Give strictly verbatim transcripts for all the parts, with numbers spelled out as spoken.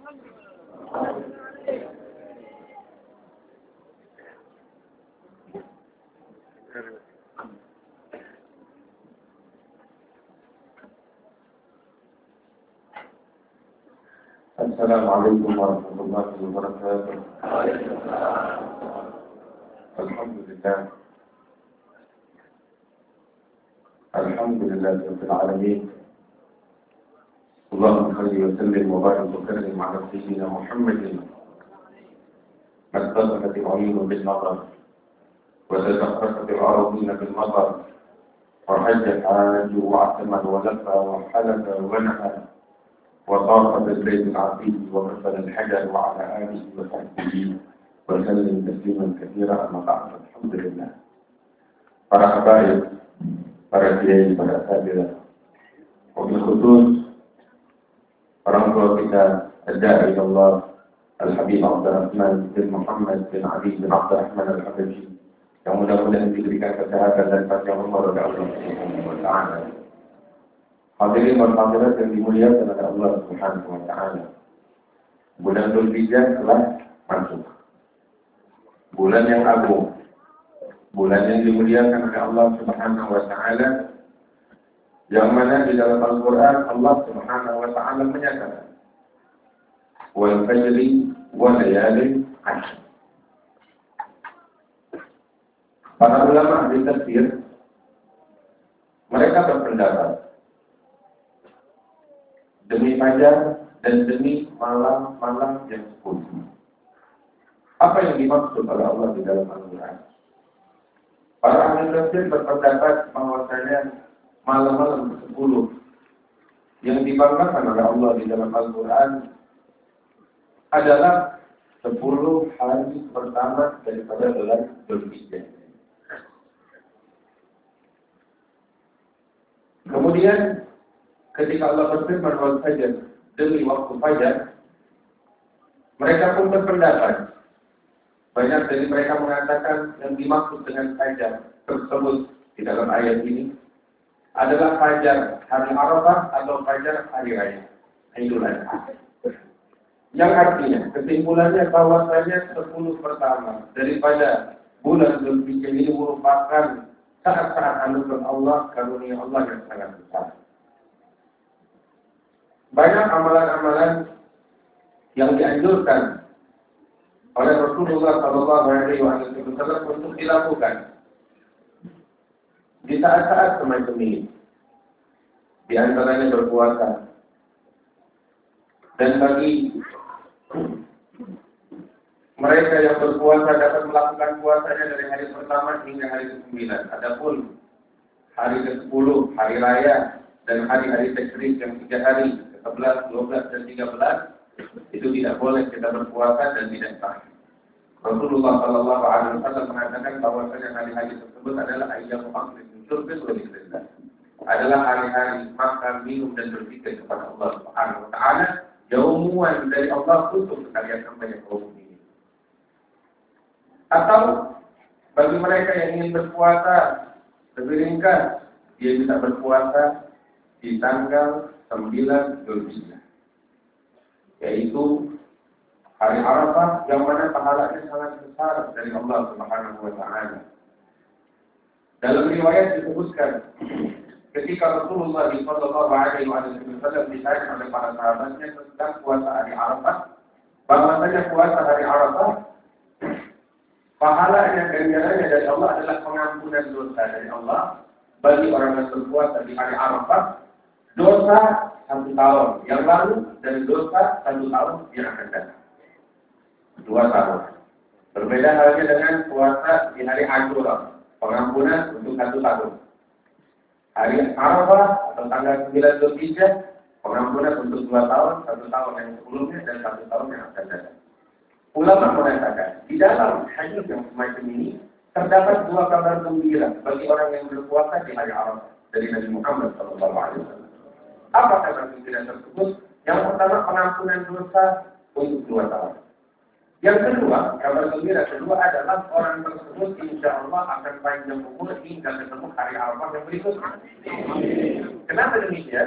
Assalamualaikum warahmatullahi wabarakatuh. Alhamdulillah. Alhamdulillah rabbil alamin. Allahumma shalli wa sallim wa barik wa karrim ala sayyidina Muhammadin. Mattasamat al-'uyun bil nadar wa tataqqasat al-ardina bil matar. Wa hajjat 'aju wa 'ataman wa lafa wa halaka wa naha. وطاف بالبيت العتيق وكسر الحجر وعلى آله وصحبه وسلم تسليما كثيرا أما بعد. الحمد لله. Para habaib, para kiai, para sahabat, wabil khusus orang tua kita ad-da'i Allah Al-Habib Abdurrahman bin Muhammad bin Ali bin Abdurrahman Al-Habashi, yang mudah-mudahan diberikan kesehatan dan panjang umur oleh Allah Subhanahu wa taala. Hadirin dan hadirat yang dimuliakan oleh Allah Subhanahu wa taala. Bulan Dzulhijjah telah masuk. Bulan yang agung. Bulan yang dimuliakan oleh Allah Subhanahu wa taala. Yang mana di dalam Al-Qur'an Allah Subhanahu wa taala menyatakan, "Wal fajri wa layalin 'ashr." Para ulama ahli tafsir mereka berpendapat demi fajar dan demi malam-malam yang sepuluh. Apa yang dimaksud oleh Allah di dalam Al-Quran? Para ahli tafsir berpendapat bahwasanya malam-malam kesepuluh yang dibanggakan oleh Allah di dalam Al-Quran adalah sepuluh hari pertama daripada bulan Dzulhijjah. Kemudian ketika Allah berfirman wal fajr, demi waktu fajar, mereka pun berpendapat. Banyak dari mereka mengatakan yang dimaksud dengan fajar tersebut di dalam ayat ini adalah fajar hari Arafah atau fajar hari raya Idul Adha. Yang artinya kesimpulannya bahwasanya sepuluh pertama daripada bulan Dzulhijjah ini merupakan saat-saat anugerah Allah, karunia Allah yang sangat besar. Banyak amalan-amalan yang dianjurkan oleh Rasulullah Shallallahu Alaihi Wasallam untuk dilakukan di saat-saat semacam ini. Di antaranya berpuasa. Dan bagi mereka yang berpuasa dapat melakukan puasanya dari hari pertama hingga hari kesembilan. Adapun hari kesepuluh, hari raya dan hari-hari tasyrik yang tiga hari, sebelas, dua belas, dan tiga belas, itu tidak boleh kita berpuasa dan tidak sah. Rasulullah Shallallahu Alaihi Wasallam mengatakan bahwasanya hari-hari tersebut adalah ayyamul akli syurbin wa dzikrillah. Adalah hari-hari makan, minum dan berzikir kepada Allah Subhanahu wa taala, yaumuan dari Allah untuk sekalian hamba yang kaum ini. Atau bagi mereka yang ingin berpuasa lebih ringkas, dia bisa berpuasa di tanggal sembilan Dzulhijjah, yaitu hari Arafah, yang mana pahalanya sangat besar dari Allah Subhanahu wa taala. Dalam riwayat disebutkan ketika Rasulullah shallallahu alaihi wasallam ditanya oleh para sahabatnya tentang puasa hari Arafah, bahwasanya puasa hari Arafah pahalanya, ganjarannya dari Allah adalah pengampunan dosa dari Allah bagi orang yang berpuasa di hari Arafah, dosa satu tahun yang lalu dan dosa satu tahun yang akan datang. Dua tahun. Berbeda halnya dengan puasa di hari Asyura, pengampunan untuk satu tahun. Hari Arafah atau tanggal sembilan Dzulhijjah, pengampunan untuk dua tahun, satu tahun yang sebelumnya dan satu tahun yang akan datang. Ulama mengatakan, di dalam hadis yang semacam ini terdapat dua kabar gembira bagi orang yang berpuasa di hari Arafah dari Nabi Muhammad shallallahu alaihi wasallam. Apa kabar gembira tersebut? Yang pertama, pengampunan dosa untuk dua tahun. Yang kedua, kabar gembira kedua adalah orang tersebut insya Allah akan panjang umur hingga ketemu hari Arafah yang berikutnya. Kenapa demikian?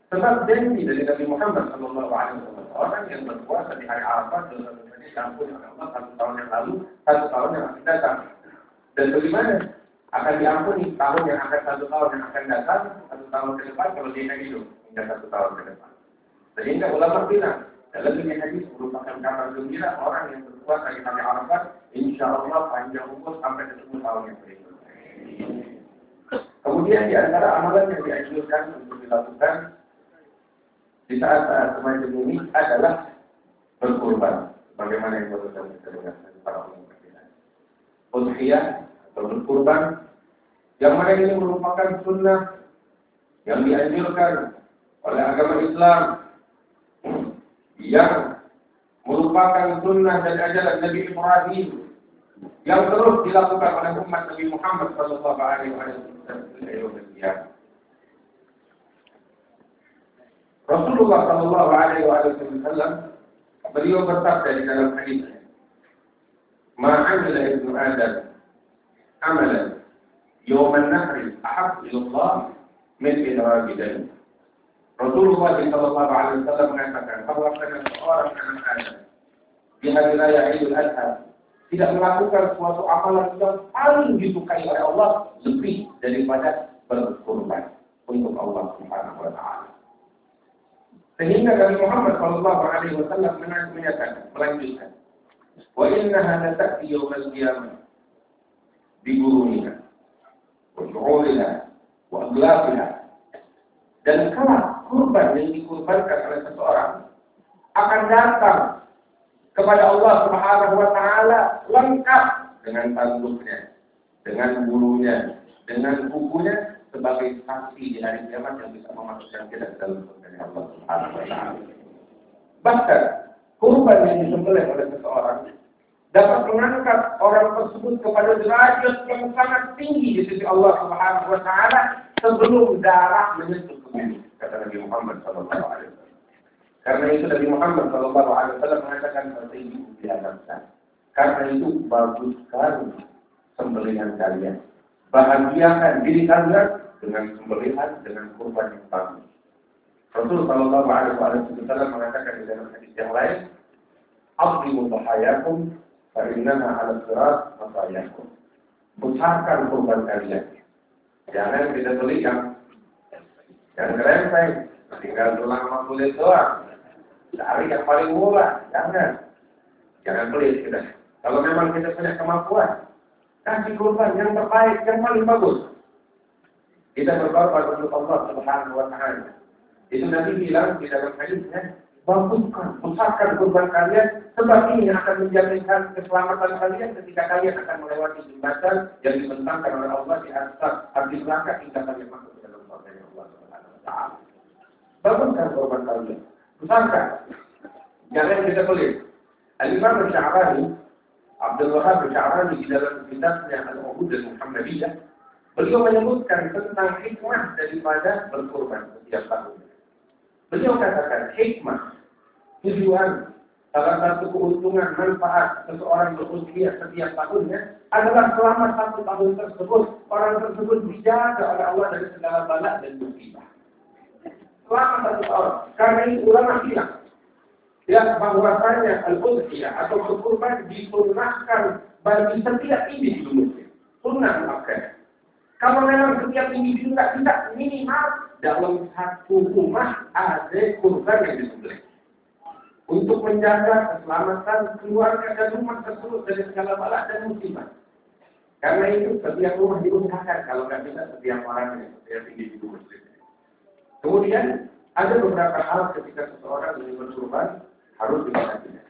Sebab janji dari Nabi Muhammad Shallallahu Alaihi Wasallam, orang yang berpuasa di hari Arafah dosa-dosanya diampuni oleh Allah satu tahun yang lalu, satu tahun yang akan datang. Dan bagaimana akan diampuni tahun yang akan satu tahun yang akan datang, satu tahun ke depan kalau dia hidup hingga satu tahun ke depan. Sehingga ulama bilang dalam ini hadis merupakan kabar gembira orang yang berpuasa di hari Arafah, insya Allah panjang umur sampai ke sepuluh tahun yang berikutnya. Kemudian di antara amalan yang dianjurkan untuk dilakukan di saat-saat semacam ini adalah berkurban. Bagaimana yang baru kita dengarkan para ulama kita. Udhiyah atau berkurban, yang mana ini merupakan sunnah yang dianjurkan oleh agama Islam, yang merupakan sunnah dan ajaran Nabi Ibrahim, yang terus dilakukan oleh umat Nabi Muhammad Sallallahu Alaihi Wasallam. Rasulullah Sallallahu Alaihi Wasallam beliau bersabda di dalam hadisnya, "Ma'amila ibnu Adam amalan yawman nahri ahab ilallah min ilrabidain." Rasulullah Sallallahu Alaihi Wasallam mengatakan bahwa seorang anak Adam di hari raya Idul Adha tidak melakukan suatu amalan yang paling disukai oleh Allah lebih daripada berkorban untuk Allah Subhanahu Wa Taala. Sehingga Nabi Muhammad Sallallahu Alaihi Wasallam menyatakan, melanjutkan, wa innaha lata'ti yawmal qiyamah bi guruniha wa syu'uriha wa aglafiha. Dan kalau kurban yang dikurbankan oleh seseorang akan datang kepada Allah Subhanahu Wa Taala lengkap dengan tanduknya, dengan bulunya, dengan kukunya, sebagai saksi di hari kiamat yang bisa memasukkan kita ke dalam surga Allah Subhanahu Wa Taala. Bahkan kurban yang disembelih oleh seseorang dapat mengangkat orang tersebut kepada derajat yang sangat tinggi di sisi Allah Subhanahu Wa Taala sebelum darah menyentuh ke bumi, kata Nabi Muhammad Sallallahu Alaihi Wasallam. Karena itu Nabi Muhammad Sallallahu Alaihi Wasallam mengatakan seperti itu di atasnya. Karena itu baguskan sembelihan kalian, bahagiakan diri kalian dengan sembelihan, dengan kurban yang bagus. Rasul Sallallahu Alaihi Wasallam mengatakan di dalam hadis yang lain, "Azimu dhahayakum, fa innaha 'ala sirat masayakum." Besarkan kurban kalian. Jangan kita beli yang yang kerempeng, tinggal tulang sama kulit doang. Cari yang paling murah, jangan. Jangan beli kita. Kalau memang kita punya kemampuan, kasih kurban yang terbaik, yang paling bagus. Kita berkorban untuk Allah Subhanahu Wa Taala. Itu Nabi bilang di dalam hadisnya, baguskan, besarkan kurban kalian, sebab ini akan menjaminkan keselamatan kalian ketika kalian akan melewati jembatan yang dibentangkan oleh Allah di atas api neraka hingga kalian masuk ke dalam surga Allah Subhanahu Wa Taala. Baguskan kurban kalian, besarkan, jangan kita pelit. Al-Imam Al-Sya'rani, Abdul Wahab Al-Sya'rani di dalam kitabnya Al-Uhud Al-Muhammadiyah, beliau menyebutkan tentang hikmah daripada berkurban setiap tahun. Beliau katakan hikmah, tujuan, salah satu keuntungan, manfaat seseorang berusia setiap tahunnya adalah selama satu tahun tersebut orang tersebut dijaga oleh Allah dari segala bala dan musibah. Selama satu tahun. Karena itu ulama bilang, ya bahwasanya al-udhiyah atau berkurban disunnahkan bagi setiap individu muslim. Sunnah muakkad. Kalau memang setiap individu tidak bisa, minimal dalam satu rumah ada kurban yang disembelih untuk menjaga keselamatan keluarga dan rumah tersebut dari segala bala dan musibah. Karena itu setiap rumah diusahakan, kalau tidak bisa setiap orang yang setiap individu muslim. Kemudian ada beberapa hal ketika seseorang ingin berkurban harus diperhatikan.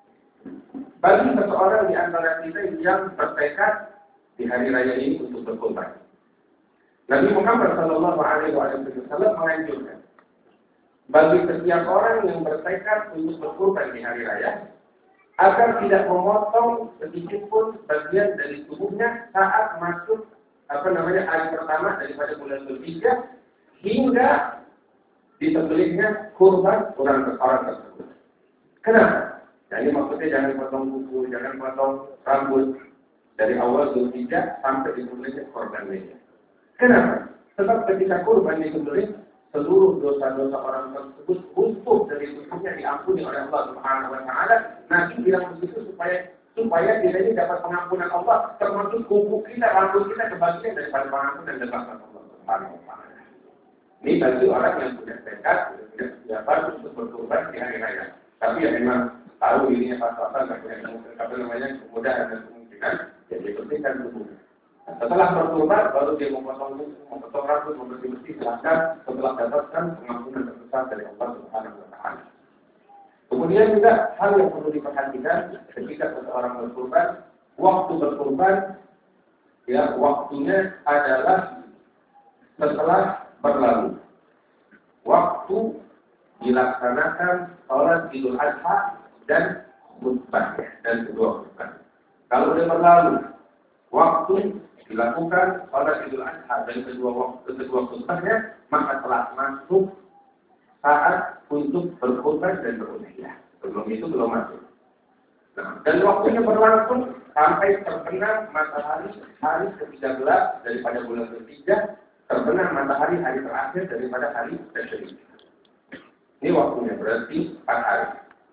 Bagi seseorang di antara kita yang bertekad di hari raya ini untuk berkurban, Nabi Muhammad Sallallahu Alaihi Wasallam menganjurkan bagi setiap orang yang bertekad untuk berkurban di hari raya agar tidak memotong sedikit pun bagian dari tubuhnya saat masuk apa namanya hari pertama daripada bulan Dzulhijjah hingga disembelihnya kurban orang orang tersebut. Kenapa? Jadi maksudnya jangan potong kuku, jangan potong rambut dari awal Dzulhijjah sampai disembelihnya kurbannya. Kenapa? Sebab ketika kurban disembelih, seluruh dosa-dosa orang tersebut utuh dari tubuhnya diampuni oleh Allah Subhanahu wa taala. Nabi bilang begitu supaya supaya kita ini dapat pengampunan Allah, termasuk kuku kita, rambut kita kebagian daripada pengampunan dan rahmat Allah Subhanahu wa taala. Ini bagi orang yang sudah tekad, sudah siap untuk berkorban di hari raya. Tapi ya memang tahu dirinya pas-pasan, apa namanya kemudahan dan kemungkinan, ya dibersihkan tubuh. Setelah berkorban, baru dia memotong memotong rambut, membersih-bersih, silahkan setelah dapatkan pengampunan terbesar dari Allah Subhanahu wa taala. Kemudian juga hal yang perlu diperhatikan ketika seseorang berkorban, waktu berkorban, ya waktunya adalah setelah berlalu. Waktu dilaksanakan sholat Idul Adha dan khutbahnya dan kedua khutbah. Kalau dia berlalu, waktu dilakukan sholat Idul Adha dan kedua waktu kedua khutbahnya, maka telah masuk saat untuk berkhutbah dan berudhiyah. Sebelum itu belum masuk. Nah, dan waktunya berlangsung sampai terbenam matahari hari ketiga belas daripada bulan ketiga, terbenam matahari hari terakhir daripada hari tersebut. Ini waktunya berarti empat hari.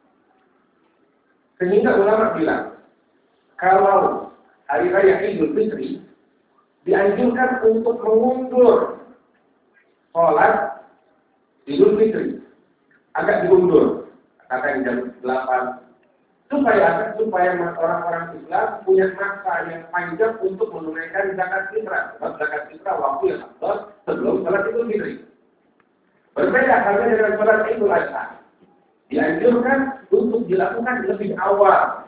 Sehingga ulama bilang, kalau hari raya Idul Fitri dianjurkan untuk mengundur sholat Idul Fitri, agak diundur, katakan jam delapan, supaya supaya orang-orang Islam punya masa yang panjang untuk menunaikan zakat fitrah. Sebab zakat fitrah waktu yang afdal sebelum sholat Idul Fitri. Berbeda halnya dengan sholat Idul Adha. Dianjurkan untuk dilakukan lebih awal.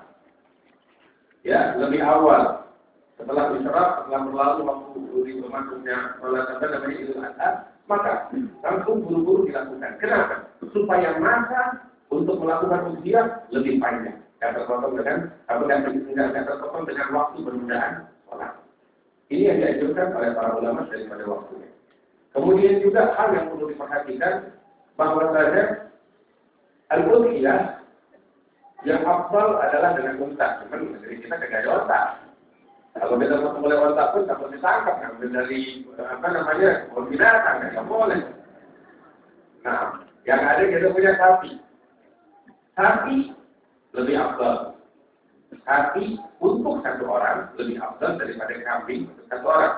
Ya, lebih awal. Setelah isyraq, setelah berlalu waktu masuknya sholat apa namanya Idul Adha, maka langsung buru-buru dilakukan. Kenapa? Supaya masa untuk melakukan ujian lebih panjang. Tidak terpotong dengan apa tidak terpotong dengan waktu penundaan sholat. Ini yang dianjurkan oleh para ulama daripada waktunya. Kemudian juga hal yang perlu diperhatikan bahwa saja al-udhiyah yang afdal adalah dengan unta. Cuman dari kita kagak ada unta. Kalau kita mau mulai unta pun takut ditangkap, ngambil dari apa namanya binatang, nggak boleh. Nah, yang ada kita punya sapi. Sapi lebih afdal. Sapi untuk satu orang lebih afdal daripada kambing untuk satu orang.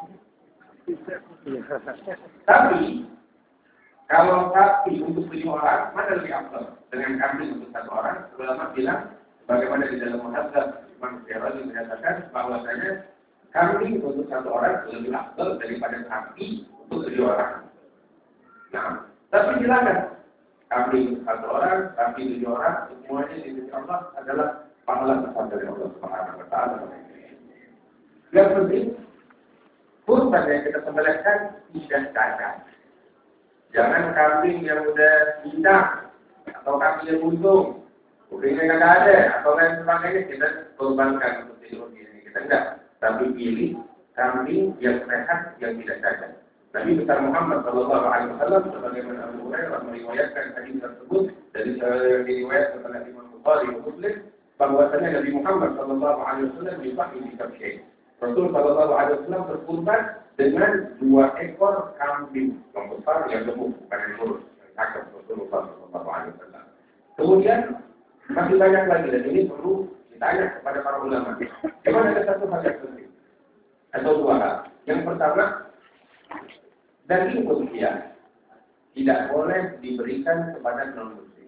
Tapi kalau sapi untuk lima orang, mana lebih afdal? Dengan kambing untuk satu orang, ulama bilang bagaimana di dalam muhadzab Imam Syarazi menyatakan bahwasanya kambing untuk satu orang lebih afdal daripada sapi untuk tujuh orang. Nah, tapi silakan kambing satu orang, sapi tujuh orang, semuanya di sisi Allah adalah pahala besar dari Allah Subhanahu wa taala. Yang penting kurban yang kita sembelihkan tidak cacat. Jangan kambing yang udah pindah atau kambing yang buntung, kupingnya nggak ada atau lain sebagainya kita kurbankan untuk ideologi ini kita enggak. Tapi pilih kambing yang sehat yang tidak cacat. Nabi besar Muhammad Shallallahu Alaihi Wasallam sebagaimana Abu Hurairah meriwayatkan hadis tersebut dari yang diriwayatkan oleh Imam Bukhari dan Muslim bahwasanya Nabi Muhammad Shallallahu Alaihi Wasallam dipakai di kafir. Rasul Shallallahu Alaihi Wasallam berkurban dengan dua ekor kambing yang besar yang gemuk, bukan yang kurus, yang cakep Rasulullah Shallallahu Alaihi Wasallam. Kemudian masih banyak lagi dan ini perlu ditanya kepada para ulama. Cuma ada satu hal yang penting atau dua hal. Yang pertama, daging udhiyah tidak boleh diberikan kepada non-muslim.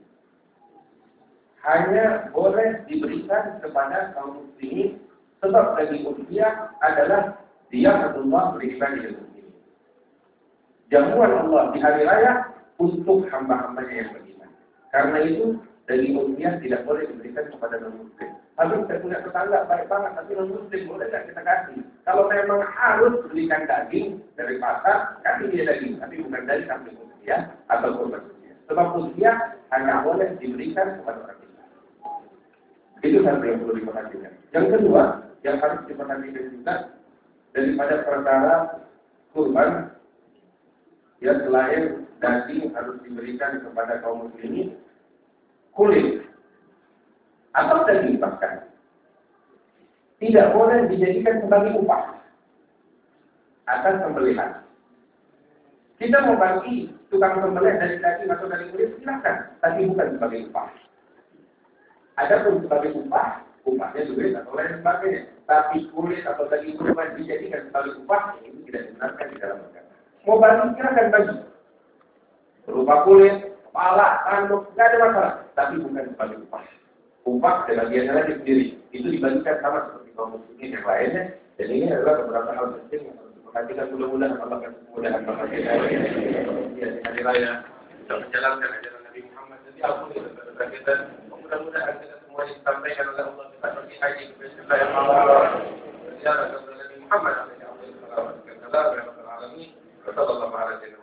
Hanya boleh diberikan kepada kaum muslimin sebab daging udhiyah adalah dia Allah beribadah di muslim. Jamuan Allah di hari raya untuk hamba-hambanya yang beriman. Karena itu daging udhiyah tidak boleh diberikan kepada non-muslim. Habis saya punya tetangga baik banget, tapi non-muslim boleh nggak kita kasih? Kalau memang harus belikan daging dari pasar, kasih dia daging, tapi bukan dari kambing udhiyah atau kurban udhiyah. Sebab udhiyah hanya boleh diberikan kepada orang Islam. Itu satu yang perlu diperhatikan. Yang kedua, yang harus diperhatikan juga daripada perkara kurban, ya selain daging harus diberikan kepada kaum muslimin, kulit atau daging bahkan tidak boleh dijadikan sebagai upah atas sembelihan. Kita mau bagi tukang sembelih dari daging atau dari kulit, silakan, tapi bukan sebagai upah. Ada pun sebagai upah, upahnya duit atau lain sebagainya. Tapi kulit atau daging kurban dijadikan sebagai upah, ini tidak dibenarkan di dalam agama. Mau bagi, silakan bagi. Berupa kulit, kepala, tanduk, tidak ada masalah. Tapi bukan sebagai upah. Upah sebagiannya lagi sendiri. Itu dibagikan sama seperti kaum muslimin yang lainnya. Dan ini adalah beberapa hal penting yang harus diperhatikan. Mudah-mudahan Allah akan kemudahan bagi kita di hari raya untuk menjalankan ajaran Nabi Muhammad. Jadi ampuni dosa kita. Mudah-mudahan kita semua disampaikan oleh Allah kita pergi haji ke Baitul yang Allah. Ziarah kepada Nabi Muhammad alaihi wasallam. Sallallahu alaihi wasallam. Sallallahu alaihi wasallam.